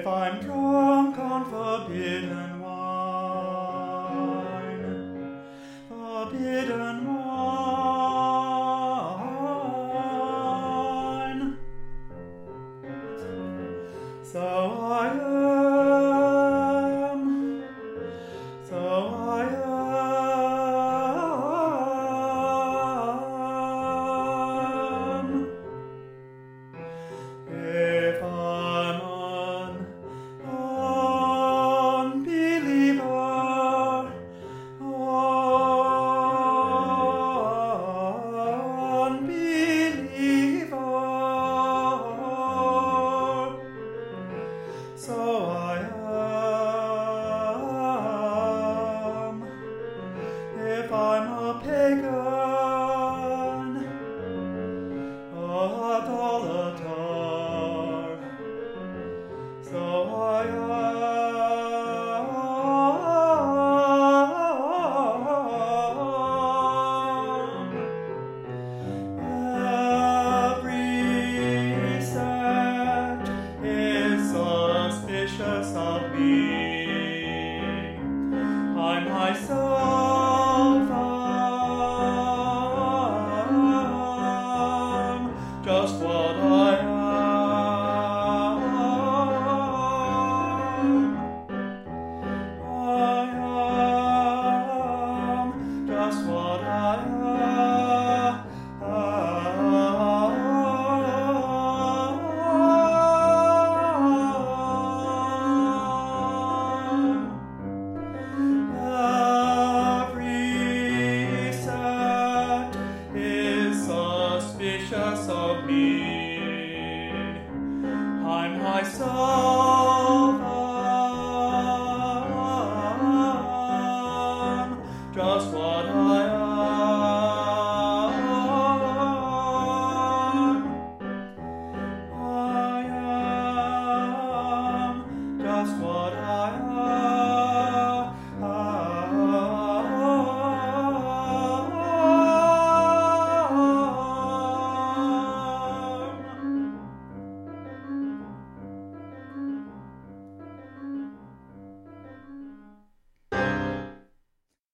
If I'm drunk on forbidden wine, forbidden wine, so I am, so I am. If I'm unbeliever, so I am. If I'm a pagan, idolater, so I am. Every sect is suspicious of me. I myself am just what I am. I am just what I Every sect is suspicious of me. I myself